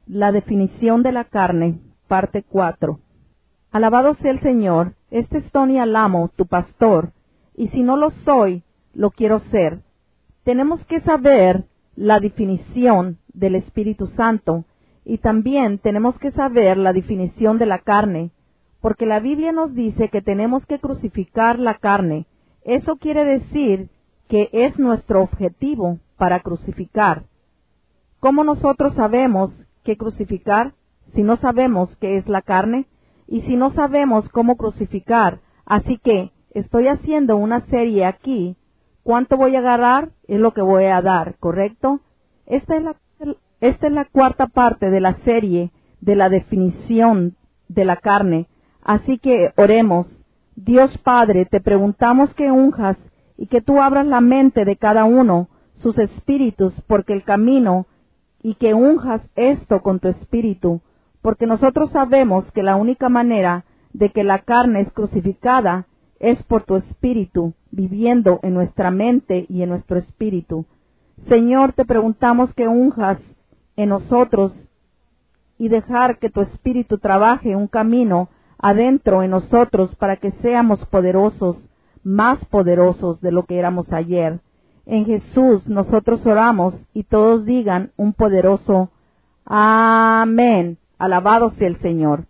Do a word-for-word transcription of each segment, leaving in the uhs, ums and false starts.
La definición de la carne, parte cuatro. Alabado sea el Señor, este es Tony Alamo, tu pastor, y si no lo soy, lo quiero ser. Tenemos que saber la definición del Espíritu Santo, y también tenemos que saber la definición de la carne, porque la Biblia nos dice que tenemos que crucificar la carne. Eso quiere decir que es nuestro objetivo para crucificar. ¿Cómo nosotros sabemos qué crucificar si no sabemos qué es la carne y si no sabemos cómo crucificar? Así que estoy haciendo una serie aquí. ¿Cuánto voy a agarrar? Es lo que voy a dar, ¿correcto? Esta es la, esta es la cuarta parte de la serie de la definición de la carne. Así que oremos. Dios Padre, te preguntamos que unjas y que tú abras la mente de cada uno, sus espíritus, porque el camino, y que unjas esto con tu espíritu, porque nosotros sabemos que la única manera de que la carne es crucificada es por tu espíritu, viviendo en nuestra mente y en nuestro espíritu. Señor, te preguntamos que unjas en nosotros y dejar que tu espíritu trabaje un camino adentro en nosotros para que seamos poderosos, más poderosos de lo que éramos ayer. En Jesús nosotros oramos y todos digan un poderoso amén. Alabado sea el Señor.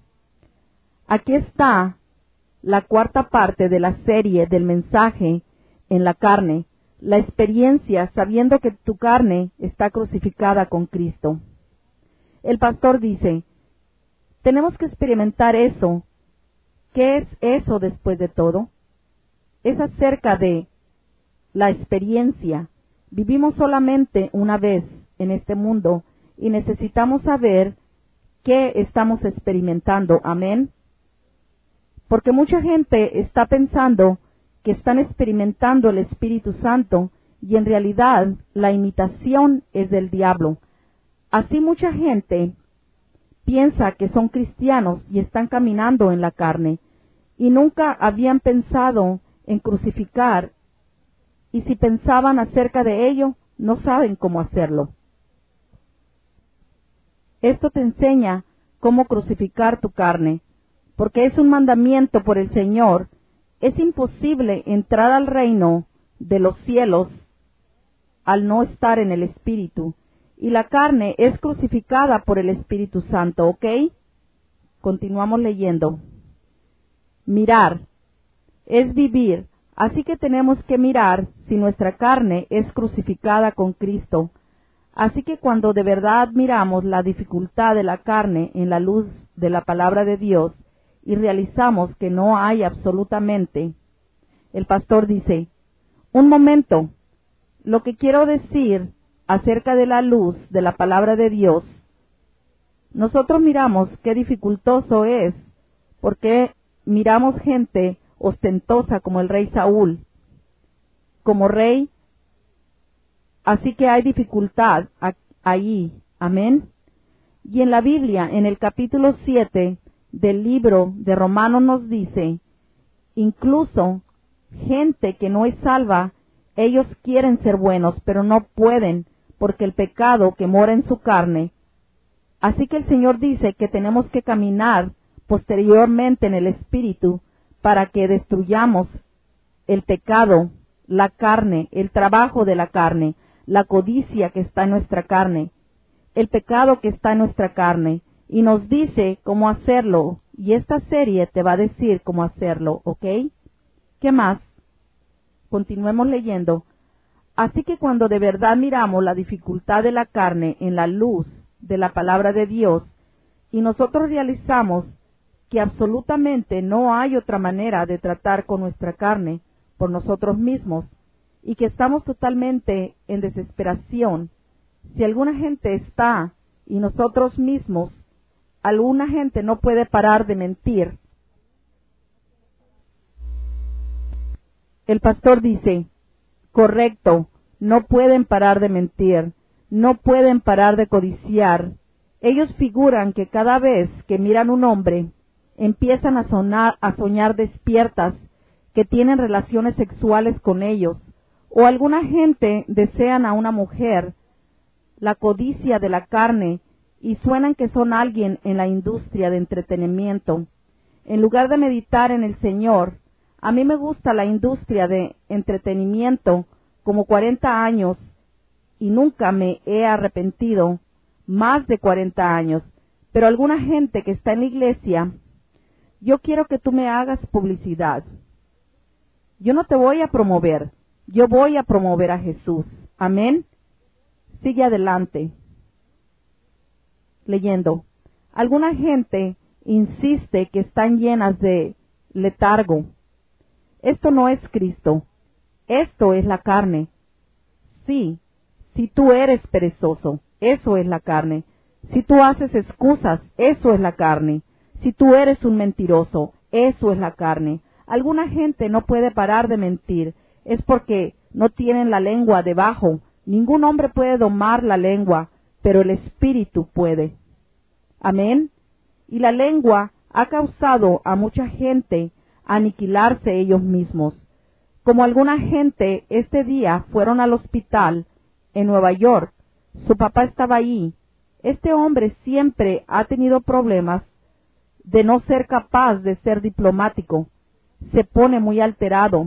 Aquí está la cuarta parte de la serie del mensaje en la carne, la experiencia sabiendo que tu carne está crucificada con Cristo. El pastor dice, tenemos que experimentar eso. ¿Qué es eso después de todo? Es acerca de la experiencia. Vivimos solamente una vez en este mundo y necesitamos saber qué estamos experimentando. Amén. Porque mucha gente está pensando que están experimentando el Espíritu Santo y en realidad la imitación es del diablo. Así mucha gente piensa que son cristianos y están caminando en la carne y nunca habían pensado en crucificar, y si pensaban acerca de ello, no saben cómo hacerlo. Esto te enseña cómo crucificar tu carne, porque es un mandamiento por el Señor. Es imposible entrar al reino de los cielos al no estar en el Espíritu, y la carne es crucificada por el Espíritu Santo, ¿ok? Continuamos leyendo. Mirar es vivir. Así que tenemos que mirar si nuestra carne es crucificada con Cristo. Así que cuando de verdad miramos la dificultad de la carne en la luz de la palabra de Dios y realizamos que no hay absolutamente, el pastor dice, un momento, lo que quiero decir acerca de la luz de la palabra de Dios, nosotros miramos qué dificultoso es, porque miramos gente ostentosa como el rey Saúl, como rey, así que hay dificultad ahí, amén. Y en la Biblia, en el capítulo siete del libro de Romanos nos dice, incluso gente que no es salva, ellos quieren ser buenos, pero no pueden, porque el pecado que mora en su carne. Así que el Señor dice que tenemos que caminar posteriormente en el Espíritu, para que destruyamos el pecado, la carne, el trabajo de la carne, la codicia que está en nuestra carne, el pecado que está en nuestra carne, y nos dice cómo hacerlo, y esta serie te va a decir cómo hacerlo, ¿ok? ¿Qué más? Continuemos leyendo. Así que cuando de verdad miramos la dificultad de la carne en la luz de la palabra de Dios, y nosotros realizamos que absolutamente no hay otra manera de tratar con nuestra carne por nosotros mismos y que estamos totalmente en desesperación. Si alguna gente está y nosotros mismos, alguna gente no puede parar de mentir. El pastor dice, correcto, no pueden parar de mentir, no pueden parar de codiciar. Ellos figuran que cada vez que miran un hombre, empiezan a, sonar, a soñar despiertas que tienen relaciones sexuales con ellos, o alguna gente desean a una mujer, la codicia de la carne, y suenan que son alguien en la industria de entretenimiento. En lugar de meditar en el Señor, a mí me gusta la industria de entretenimiento como cuarenta años y nunca me he arrepentido, más de cuarenta años. Pero alguna gente que está en la iglesia, yo quiero que tú me hagas publicidad. Yo no te voy a promover, yo voy a promover a Jesús. Amén. Sigue adelante. Leyendo. Alguna gente insiste que están llenas de letargo. Esto no es Cristo. Esto es la carne. Sí, si tú eres perezoso, eso es la carne. Si tú haces excusas, eso es la carne. Si tú eres un mentiroso, eso es la carne. Alguna gente no puede parar de mentir. Es porque no tienen la lengua debajo. Ningún hombre puede domar la lengua, pero el espíritu puede. Amén. Y la lengua ha causado a mucha gente aniquilarse ellos mismos. Como alguna gente este día fueron al hospital en Nueva York. Su papá estaba allí. Este hombre siempre ha tenido problemas de no ser capaz de ser diplomático. Se pone muy alterado.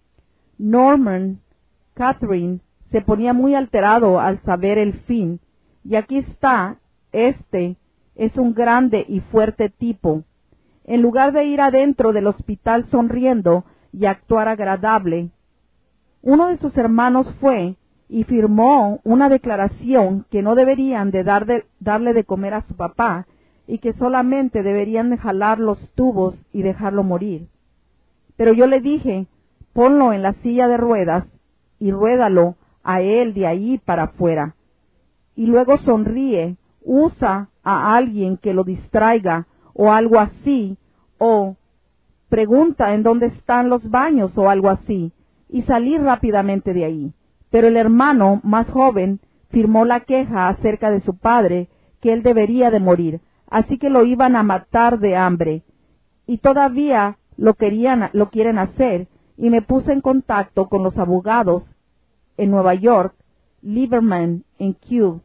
Norman, Catherine, se ponía muy alterado al saber el fin. Y aquí está, este es un grande y fuerte tipo. En lugar de ir adentro del hospital sonriendo y actuar agradable, uno de sus hermanos fue y firmó una declaración que no deberían de, dar de darle de comer a su papá y que solamente deberían de jalar los tubos y dejarlo morir. Pero yo le dije, ponlo en la silla de ruedas y ruédalo a él de ahí para afuera. Y luego sonríe, usa a alguien que lo distraiga o algo así, o pregunta en dónde están los baños o algo así, y salir rápidamente de ahí. Pero el hermano más joven firmó la queja acerca de su padre, que él debería de morir, así que lo iban a matar de hambre. Y todavía lo querían, lo quieren hacer, y me puse en contacto con los abogados en Nueva York, Lieberman en Kew,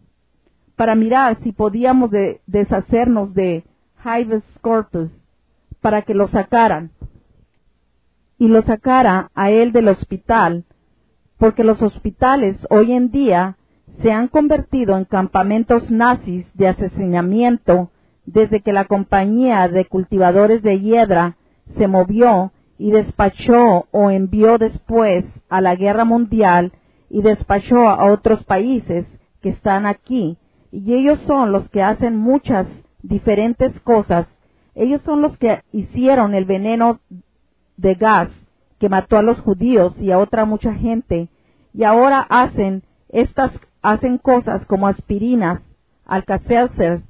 para mirar si podíamos de, deshacernos de habeas corpus, para que lo sacaran, y lo sacara a él del hospital, porque los hospitales hoy en día se han convertido en campamentos nazis de asesinamiento desde que la compañía de cultivadores de hiedra se movió y despachó o envió después a la guerra mundial y despachó a otros países que están aquí, y ellos son los que hacen muchas diferentes cosas. Ellos son los que hicieron el veneno de gas que mató a los judíos y a otra mucha gente, y ahora hacen estas hacen cosas como aspirinas, Alka-Seltzer,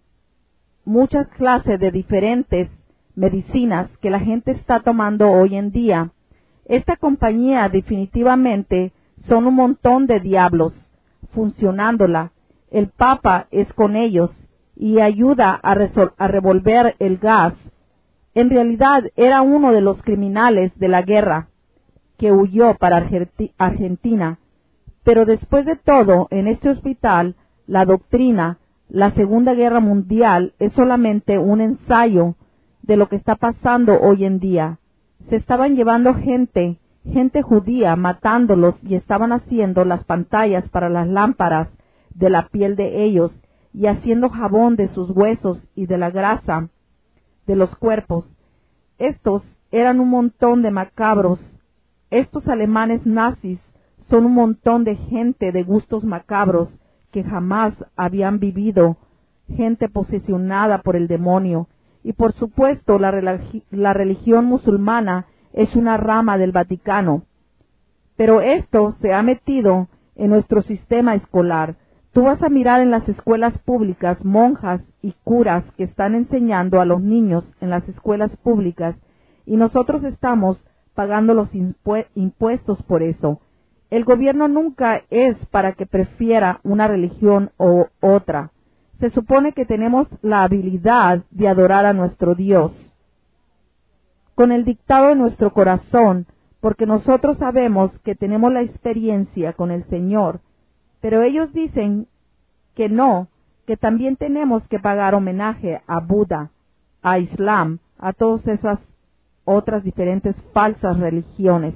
muchas clases de diferentes medicinas que la gente está tomando hoy en día. Esta compañía definitivamente son un montón de diablos funcionándola. El Papa es con ellos y ayuda a, a revolver el gas. En realidad era uno de los criminales de la guerra que huyó para Argenti- Argentina. Pero después de todo, en este hospital, la doctrina, la Segunda Guerra Mundial, es solamente un ensayo de lo que está pasando hoy en día. Se estaban llevando gente, gente judía, matándolos, y estaban haciendo las pantallas para las lámparas de la piel de ellos, y haciendo jabón de sus huesos y de la grasa de los cuerpos. Estos eran un montón de macabros. Estos alemanes nazis son un montón de gente de gustos macabros que jamás habían vivido, gente posesionada por el demonio. Y por supuesto la, religi- la religión musulmana es una rama del Vaticano. Pero esto se ha metido en nuestro sistema escolar. Tú vas a mirar en las escuelas públicas monjas y curas que están enseñando a los niños en las escuelas públicas, y nosotros estamos pagando los impue- impuestos por eso. El gobierno nunca es para que prefiera una religión o otra. Se supone que tenemos la habilidad de adorar a nuestro Dios con el dictado de nuestro corazón, porque nosotros sabemos que tenemos la experiencia con el Señor. Pero ellos dicen que no, que también tenemos que pagar homenaje a Buda, a Islam, a todas esas otras diferentes falsas religiones.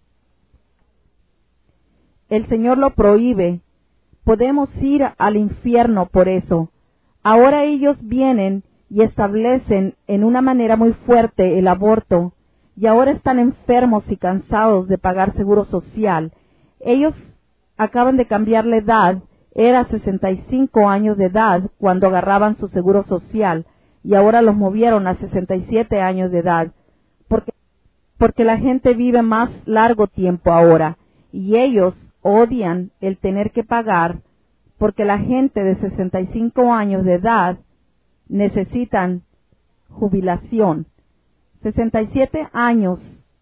El Señor lo prohíbe. Podemos ir al infierno por eso. Ahora ellos vienen y establecen en una manera muy fuerte el aborto, y ahora están enfermos y cansados de pagar seguro social. Ellos acaban de cambiar la edad, era sesenta y cinco años de edad cuando agarraban su seguro social, y ahora los movieron a sesenta y siete años de edad, porque, porque la gente vive más largo tiempo ahora, y ellos odian el tener que pagar, porque la gente de sesenta y cinco años de edad necesitan jubilación. sesenta y siete años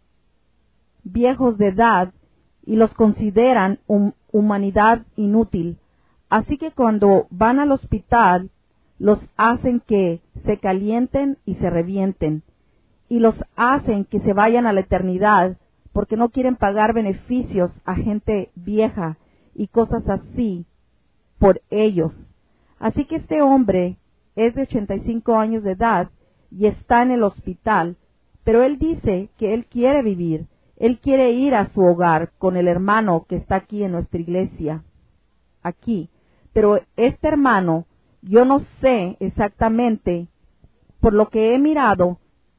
viejos de edad y los consideran hum- humanidad inútil. Así que cuando van al hospital, los hacen que se calienten y se revienten, y los hacen que se vayan a la eternidad, porque no quieren pagar beneficios a gente vieja y cosas así por ellos. Así que este hombre es de ochenta y cinco años de edad y está en el hospital, pero él dice que él quiere vivir, él quiere ir a su hogar con el hermano que está aquí en nuestra iglesia, aquí. Pero este hermano, yo no sé exactamente, por lo que he mirado,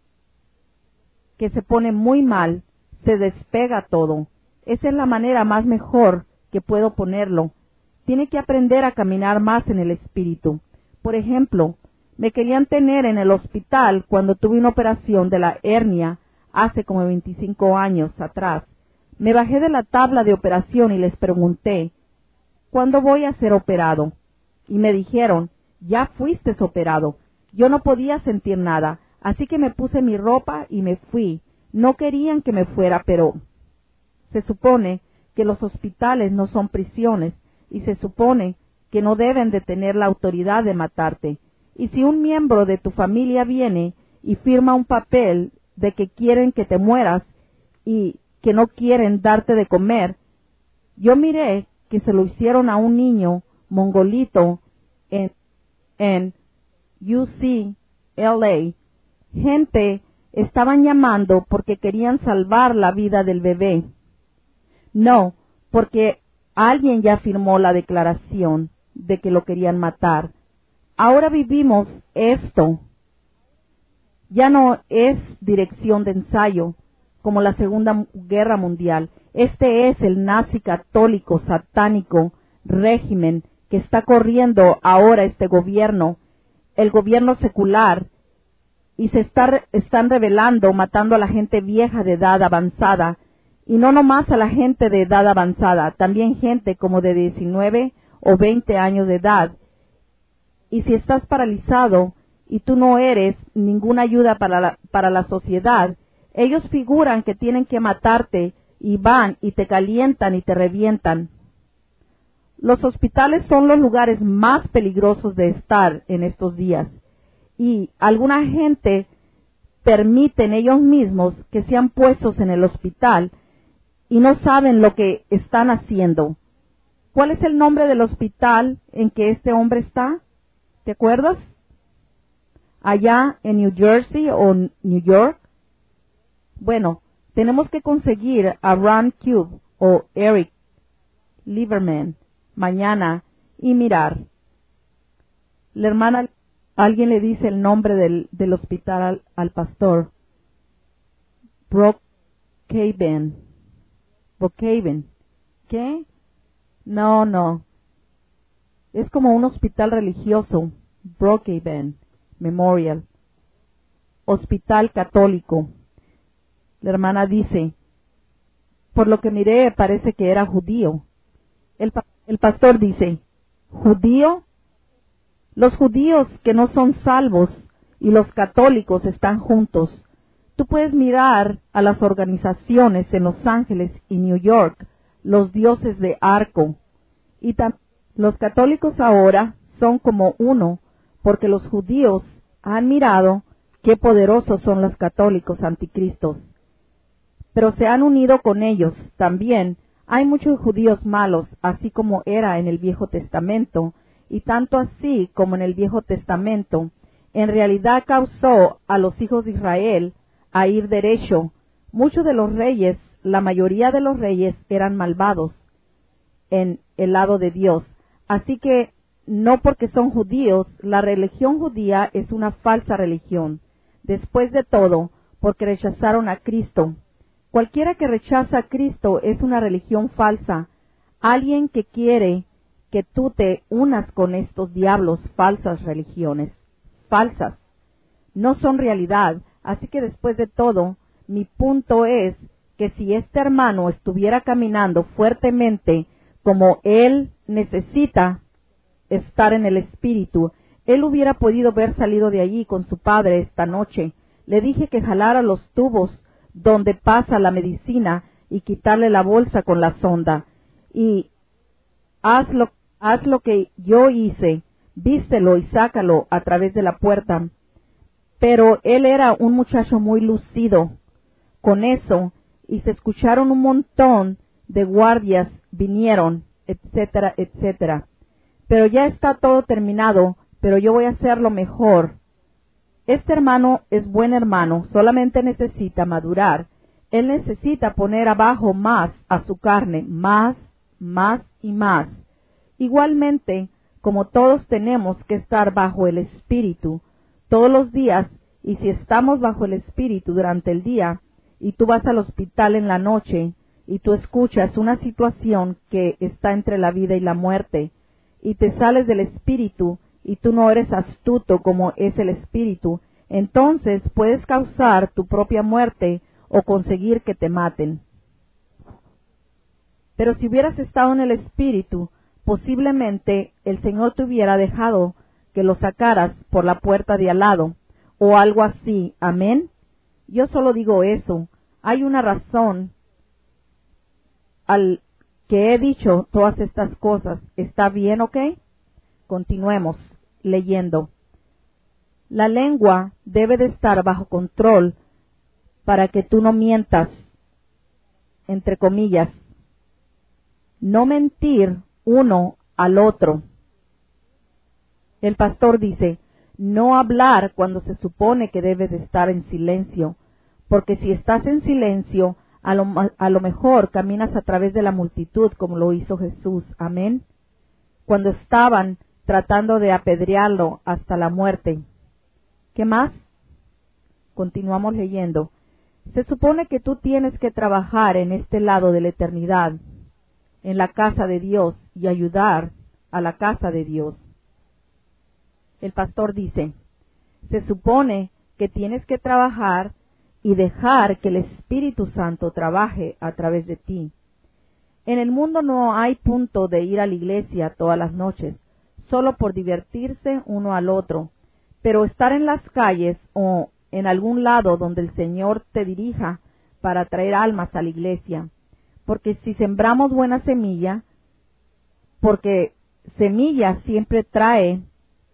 que se pone muy mal, se despega todo. Esa es la manera más mejor que puedo ponerlo. Tiene que aprender a caminar más en el espíritu. Por ejemplo, me querían tener en el hospital cuando tuve una operación de la hernia hace como veinticinco años atrás. Me bajé de la tabla de operación y les pregunté, ¿cuándo voy a ser operado? Y me dijeron, ya fuiste operado. Yo no podía sentir nada, así que me puse mi ropa y me fui. No querían que me fuera, pero se supone que los hospitales no son prisiones y se supone que no deben de tener la autoridad de matarte. Y si un miembro de tu familia viene y firma un papel de que quieren que te mueras y que no quieren darte de comer, yo miré que se lo hicieron a un niño mongolito en, en U C L A. Gente estaban llamando porque querían salvar la vida del bebé. No, porque alguien ya firmó la declaración de que lo querían matar. Ahora vivimos esto. Ya no es dirección de ensayo como la Segunda Guerra Mundial. Este es el nazi católico satánico régimen que está corriendo ahora este gobierno, el gobierno secular, y se está, están rebelando, matando a la gente vieja de edad avanzada, y no nomás a la gente de edad avanzada, también gente como de diecinueve o veinte años de edad. Y si estás paralizado y tú no eres ninguna ayuda para la, para la sociedad, ellos figuran que tienen que matarte y van y te calientan y te revientan. Los hospitales son los lugares más peligrosos de estar en estos días. Y alguna gente permiten ellos mismos que sean puestos en el hospital y no saben lo que están haciendo. ¿Cuál es el nombre del hospital en que este hombre está? ¿Te acuerdas? Allá en New Jersey o New York. Bueno, tenemos que conseguir a Ron Cube o Eric Lieberman mañana y mirar. La hermana, alguien le dice el nombre del, del hospital al, al pastor. Brookhaven. Brookhaven. ¿Qué? No, no. Es como un hospital religioso. Brookhaven Memorial. Hospital católico. La hermana dice, por lo que miré parece que era judío. El, el pastor dice, ¿judío? Los judíos que no son salvos y los católicos están juntos. Tú puedes mirar a las organizaciones en Los Ángeles y New York, los dioses de Arco. Y tam- los católicos ahora son como uno, porque los judíos han mirado qué poderosos son los católicos anticristos. Pero se han unido con ellos. También hay muchos judíos malos, así como era en el Viejo Testamento, y tanto así como en el Viejo Testamento, en realidad causó a los hijos de Israel a ir derecho. Muchos de los reyes, la mayoría de los reyes eran malvados en el lado de Dios. Así que no porque son judíos, la religión judía es una falsa religión. Después de todo, porque rechazaron a Cristo. Cualquiera que rechaza a Cristo es una religión falsa. Alguien que quiere que tú te unas con estos diablos, falsas religiones. Falsas. No son realidad. Así que después de todo, mi punto es que si este hermano estuviera caminando fuertemente como él necesita estar en el espíritu, él hubiera podido haber salido de allí con su padre esta noche. Le dije que jalara los tubos donde pasa la medicina y quitarle la bolsa con la sonda. Y haz lo, haz lo que yo hice, vístelo y sácalo a través de la puerta. Pero él era un muchacho muy lucido con eso, y se escucharon un montón de guardias, vinieron, etcétera, etcétera. Pero ya está todo terminado, pero yo voy a hacerlo mejor. Este hermano es buen hermano, solamente necesita madurar. Él necesita poner abajo más a su carne, más, más y más. Igualmente, como todos tenemos que estar bajo el Espíritu todos los días, y si estamos bajo el Espíritu durante el día, y tú vas al hospital en la noche, y tú escuchas una situación que está entre la vida y la muerte, y te sales del Espíritu, y tú no eres astuto como es el Espíritu, entonces puedes causar tu propia muerte o conseguir que te maten. Pero si hubieras estado en el Espíritu, posiblemente el Señor te hubiera dejado que lo sacaras por la puerta de al lado, o algo así. Amén. Yo solo digo eso. Hay una razón al que he dicho todas estas cosas. ¿Está bien, ok? Continuemos leyendo. La lengua debe de estar bajo control para que tú no mientas, entre comillas. No mentir uno al otro. El pastor dice, no hablar cuando se supone que debes de estar en silencio, porque si estás en silencio, a lo, a lo mejor caminas a través de la multitud como lo hizo Jesús. Amén. Cuando estaban tratando de apedrearlo hasta la muerte. ¿Qué más? Continuamos leyendo. Se supone que tú tienes que trabajar en este lado de la eternidad, en la casa de Dios, y ayudar a la casa de Dios. El pastor dice, se supone que tienes que trabajar y dejar que el Espíritu Santo trabaje a través de ti. En el mundo no hay punto de ir a la iglesia todas las noches, solo por divertirse uno al otro, pero estar en las calles o en algún lado donde el Señor te dirija para traer almas a la iglesia. Porque si sembramos buena semilla, porque semilla siempre trae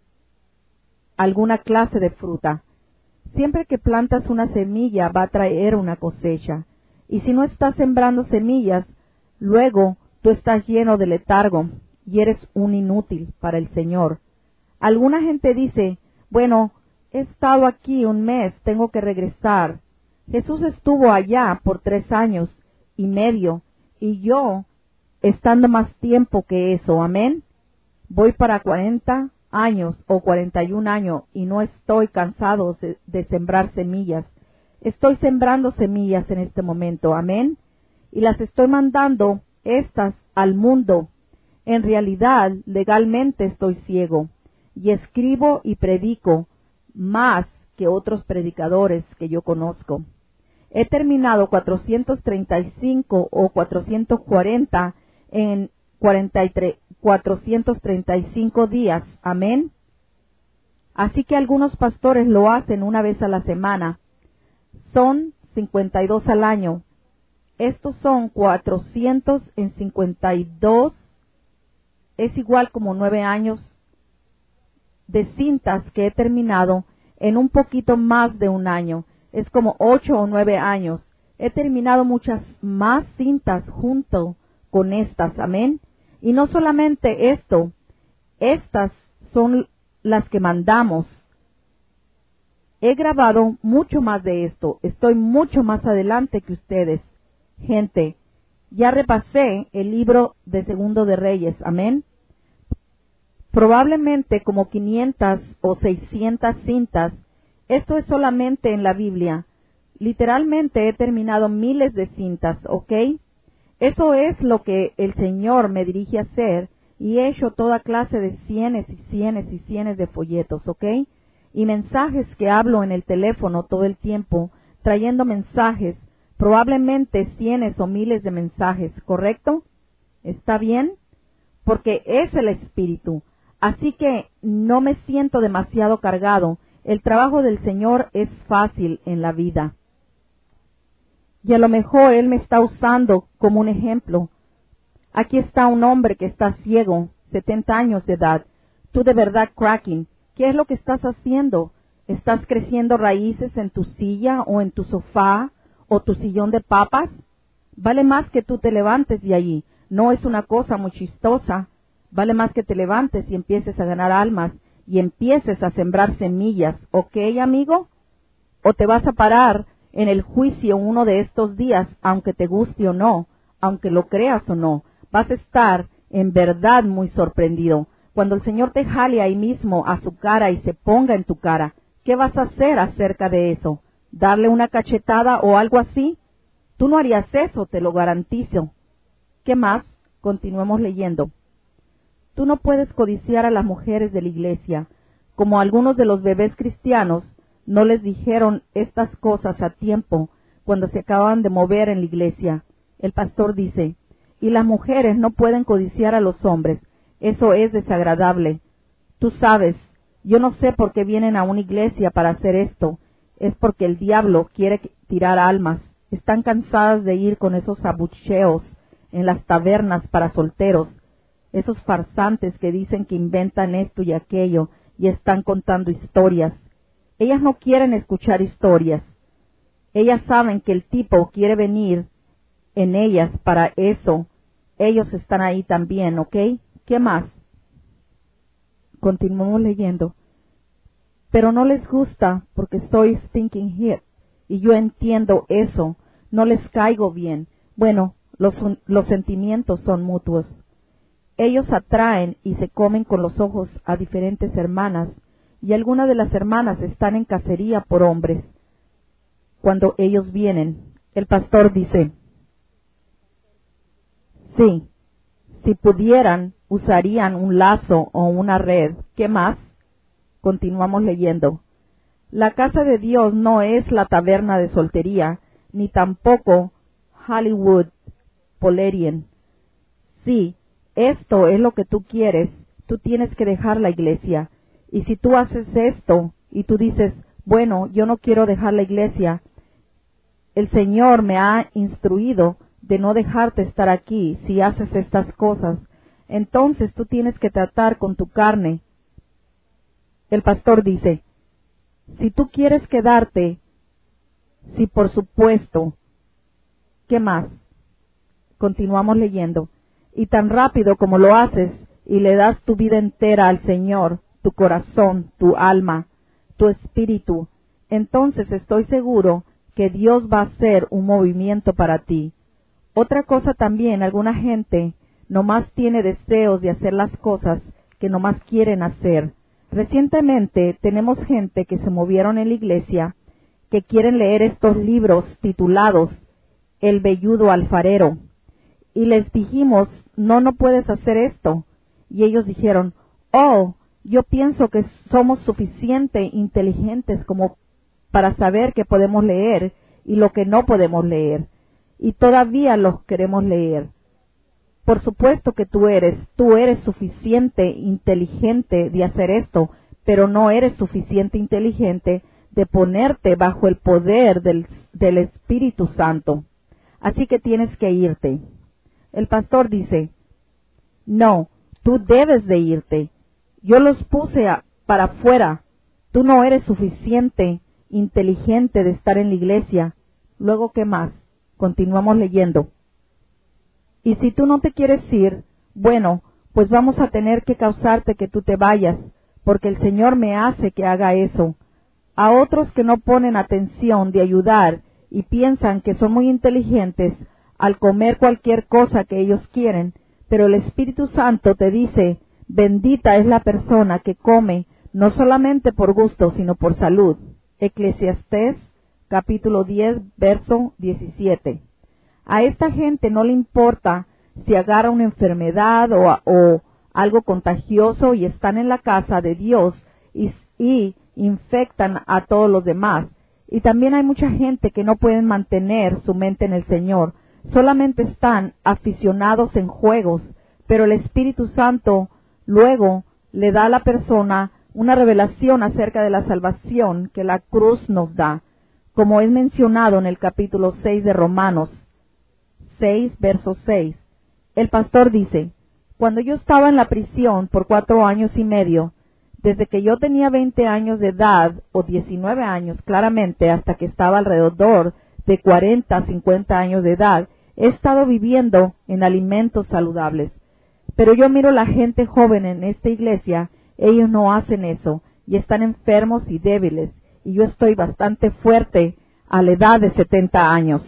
alguna clase de fruta. Siempre que plantas una semilla va a traer una cosecha. Y si no estás sembrando semillas, luego tú estás lleno de letargo y eres un inútil para el Señor. Alguna gente dice, bueno, he estado aquí un mes, tengo que regresar. Jesús estuvo allá por tres años y medio, y yo, estando más tiempo que eso, amén. Voy para cuarenta años o cuarenta y un años y no estoy cansado de, de sembrar semillas. Estoy sembrando semillas en este momento, amén. Y las estoy mandando estas al mundo. En realidad, legalmente estoy ciego y escribo y predico más que otros predicadores que yo conozco. He terminado cuatrocientos treinta y cinco o cuatrocientos cuarenta en cuarenta y tres, cuatrocientos treinta y cinco días. Amén. Así que algunos pastores lo hacen una vez a la semana. Son cincuenta y dos al año. Estos son cuatrocientos en cincuenta y dos. Es igual como nueve años de cintas que he terminado en un poquito más de un año. Es como ocho o nueve años. He terminado muchas más cintas junto con estas. Amén. Y no solamente esto, Estas son las que mandamos. He grabado mucho más de esto. Estoy mucho más adelante que ustedes. Gente, ya repasé el libro de Segundo de Reyes. Amén. Probablemente como quinientas o seiscientas cintas. Esto es solamente en la Biblia. Literalmente he terminado miles de cintas, ¿ok? Eso es lo que el Señor me dirige a hacer, y he hecho toda clase de cienes y cienes y cienes de folletos, ¿ok? Y mensajes que hablo en el teléfono todo el tiempo, trayendo mensajes, probablemente cienes o miles de mensajes, ¿correcto? ¿Está bien? Porque es el Espíritu. Así que no me siento demasiado cargado. El trabajo del Señor es fácil en la vida. Y a lo mejor Él me está usando como un ejemplo. Aquí está un hombre que está ciego, setenta años de edad. Tú de verdad, cracking, ¿qué es lo que estás haciendo? ¿Estás creciendo raíces en tu silla o en tu sofá o tu sillón de papas? Vale más que tú te levantes de allí. No es una cosa muy chistosa. Vale más que te levantes y empieces a ganar almas y empieces a sembrar semillas. ¿Ok, amigo? ¿O te vas a parar en el juicio uno de estos días, aunque te guste o no, aunque lo creas o no? Vas a estar en verdad muy sorprendido. Cuando el Señor te jale ahí mismo a su cara y se ponga en tu cara, ¿qué vas a hacer acerca de eso? ¿Darle una cachetada o algo así? Tú no harías eso, te lo garantizo. ¿Qué más? Continuemos leyendo. Tú no puedes codiciar a las mujeres de la iglesia, como algunos de los bebés cristianos no les dijeron estas cosas a tiempo cuando se acababan de mover en la iglesia. El pastor dice, y las mujeres no pueden codiciar a los hombres. Eso es desagradable. Tú sabes, yo no sé por qué vienen a una iglesia para hacer esto. Es porque el diablo quiere tirar almas. Están cansadas de ir con esos abucheos en las tabernas para solteros. Esos farsantes que dicen que inventan esto y aquello y están contando historias. Ellas no quieren escuchar historias. Ellas saben que el tipo quiere venir en ellas para eso. Ellos están ahí también, ¿ok? ¿Qué más? Continuamos leyendo. Pero no les gusta porque soy stinking hip y yo entiendo eso. No les caigo bien. Bueno, los, los sentimientos son mutuos. Ellos atraen y se comen con los ojos a diferentes hermanas, y algunas de las hermanas están en cacería por hombres. Cuando ellos vienen, el pastor dice, sí, si pudieran, usarían un lazo o una red. ¿Qué más? Continuamos leyendo. La casa de Dios no es la taberna de soltería, ni tampoco Hollywood Polerian. Sí, esto es lo que tú quieres, tú tienes que dejar la iglesia. Y si tú haces esto y tú dices, bueno, yo no quiero dejar la iglesia, el Señor me ha instruido de no dejarte estar aquí si haces estas cosas, entonces tú tienes que tratar con tu carne. El pastor dice, si tú quieres quedarte, si por supuesto, ¿qué más? Continuamos leyendo. Y tan rápido como lo haces y le das tu vida entera al Señor, tu corazón, tu alma, tu espíritu, entonces estoy seguro que Dios va a hacer un movimiento para ti. Otra cosa también, alguna gente nomás tiene deseos de hacer las cosas que nomás quieren hacer. Recientemente tenemos gente que se movieron en la iglesia que quieren leer estos libros titulados El velludo alfarero. Y les dijimos, no, no puedes hacer esto. Y ellos dijeron, oh, yo pienso que somos suficiente inteligentes como para saber que podemos leer y lo que no podemos leer. Y todavía los queremos leer. Por supuesto que tú eres, tú eres suficiente inteligente de hacer esto, pero no eres suficiente inteligente de ponerte bajo el poder del, del Espíritu Santo. Así que tienes que irte. El pastor dice, no, tú debes de irte. Yo los puse a, para afuera. Tú no eres suficiente inteligente de estar en la iglesia. Luego, ¿qué más? Continuamos leyendo. Y si tú no te quieres ir, bueno, pues vamos a tener que causarte que tú te vayas, porque el Señor me hace que haga eso. A otros que no ponen atención de ayudar y piensan que son muy inteligentes al comer cualquier cosa que ellos quieren, pero el Espíritu Santo te dice, bendita es la persona que come, no solamente por gusto, sino por salud. Eclesiastés, capítulo diez, verso diecisiete. A esta gente no le importa si agarra una enfermedad o, o algo contagioso y están en la casa de Dios y, y infectan a todos los demás. Y también hay mucha gente que no pueden mantener su mente en el Señor, solamente están aficionados en juegos, pero el Espíritu Santo luego le da a la persona una revelación acerca de la salvación que la cruz nos da, como es mencionado en el capítulo seis de Romanos seis, verso seis. El pastor dice, cuando yo estaba en la prisión por cuatro años y medio, desde que yo tenía veinte años de edad, o diecinueve años claramente, hasta que estaba alrededor de cuarenta, cincuenta años de edad, he estado viviendo en alimentos saludables. Pero yo miro la gente joven en esta iglesia, ellos no hacen eso, y están enfermos y débiles, y yo estoy bastante fuerte a la edad de setenta años.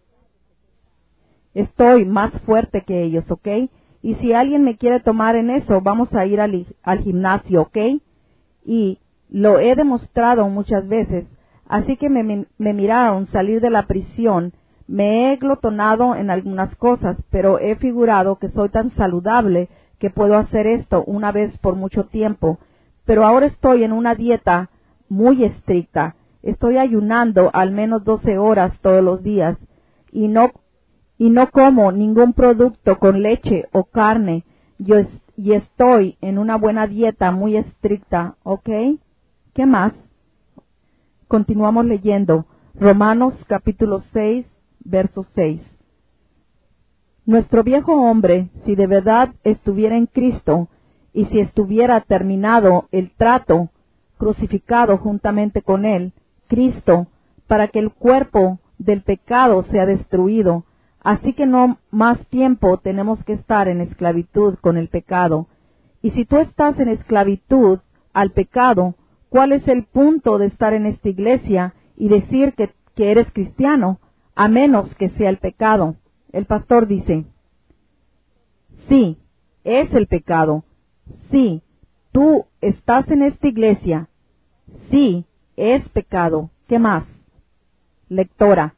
Estoy más fuerte que ellos, ¿ok? Y si alguien me quiere tomar en eso, vamos a ir al, al gimnasio, ¿ok? Y lo he demostrado muchas veces, así que me, me, me miraron salir de la prisión. Me he glotonado en algunas cosas, pero he figurado que soy tan saludable que puedo hacer esto una vez por mucho tiempo. Pero ahora estoy en una dieta muy estricta. Estoy ayunando al menos doce horas todos los días y no y no como ningún producto con leche o carne. Yo es, y estoy en una buena dieta muy estricta, ¿ok? ¿Qué más? Continuamos leyendo. Romanos capítulo seis, verso seis. Nuestro viejo hombre, si de verdad estuviera en Cristo, y si estuviera terminado el trato, crucificado juntamente con él, Cristo, para que el cuerpo del pecado sea destruido, así que no más tiempo tenemos que estar en esclavitud con el pecado. Y si tú estás en esclavitud al pecado, ¿cuál es el punto de estar en esta iglesia y decir que, que eres cristiano? A menos que sea el pecado. El pastor dice, sí, es el pecado. Sí, tú estás en esta iglesia. Sí, es pecado. ¿Qué más? Lectora.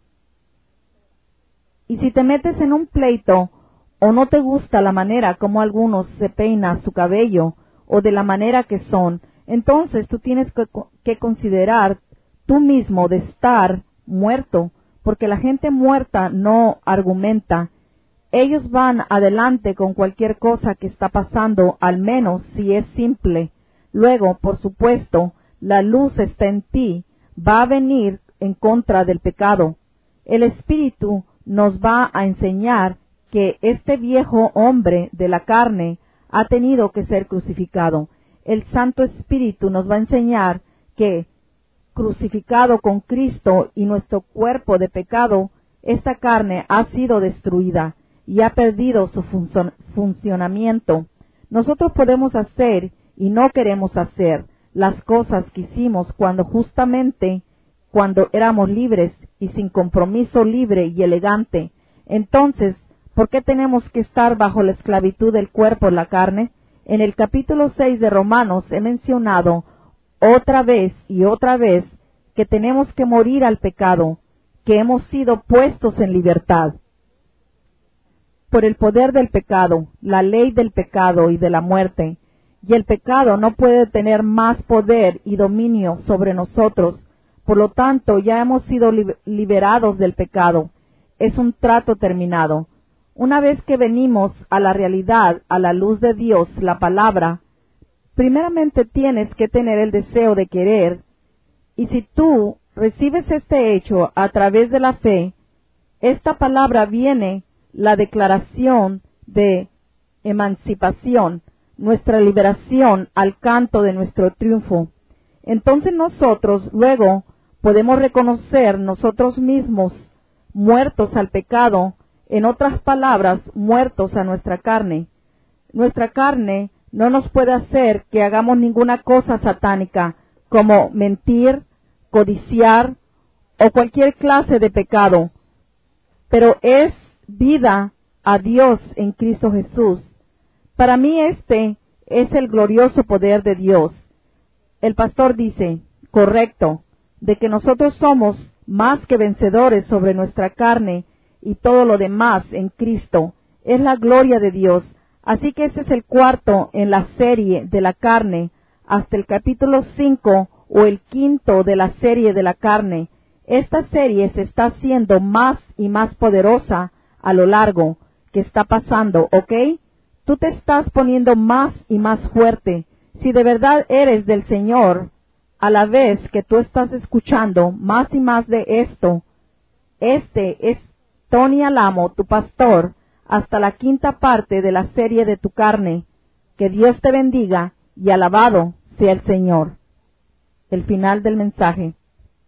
Y si te metes en un pleito, o no te gusta la manera como algunos se peinan su cabello, o de la manera que son, entonces tú tienes que, que considerar tú mismo de estar muerto, porque la gente muerta no argumenta. Ellos van adelante con cualquier cosa que está pasando, al menos si es simple. Luego, por supuesto, la luz está en ti, va a venir en contra del pecado. El Espíritu nos va a enseñar que este viejo hombre de la carne ha tenido que ser crucificado. El Santo Espíritu nos va a enseñar que, crucificado con Cristo y nuestro cuerpo de pecado, esta carne ha sido destruida y ha perdido su función, funcionamiento. Nosotros podemos hacer y no queremos hacer las cosas que hicimos cuando justamente cuando éramos libres y sin compromiso libre y elegante. Entonces, ¿por qué tenemos que estar bajo la esclavitud del cuerpo, la carne? En el capítulo seis de Romanos he mencionado otra vez y otra vez que tenemos que morir al pecado, que hemos sido puestos en libertad. Por el poder del pecado, la ley del pecado y de la muerte, y el pecado no puede tener más poder y dominio sobre nosotros. Por lo tanto, ya hemos sido liberados del pecado. Es un trato terminado. Una vez que venimos a la realidad, a la luz de Dios, la palabra, primeramente tienes que tener el deseo de querer, y si tú recibes este hecho a través de la fe, esta palabra viene la declaración de emancipación, nuestra liberación al canto de nuestro triunfo. Entonces nosotros luego podemos reconocer nosotros mismos muertos al pecado, en otras palabras, muertos a nuestra carne. Nuestra carne no nos puede hacer que hagamos ninguna cosa satánica, como mentir, codiciar o cualquier clase de pecado, pero es vida a Dios en Cristo Jesús. Para mí este es el glorioso poder de Dios. El pastor dice, correcto, de que nosotros somos más que vencedores sobre nuestra carne y todo lo demás en Cristo. Es la gloria de Dios. Así que ese es el cuarto en la serie de la carne, hasta el capítulo cinco o el quinto de la serie de la carne. Esta serie se está haciendo más y más poderosa a lo largo que está pasando, ¿ok? Tú te estás poniendo más y más fuerte. Si de verdad eres del Señor, a la vez que tú estás escuchando más y más de esto, este es Tony Alamo, tu pastor, hasta la quinta parte de la serie de tu carne. Que Dios te bendiga y alabado sea el Señor. El final del mensaje.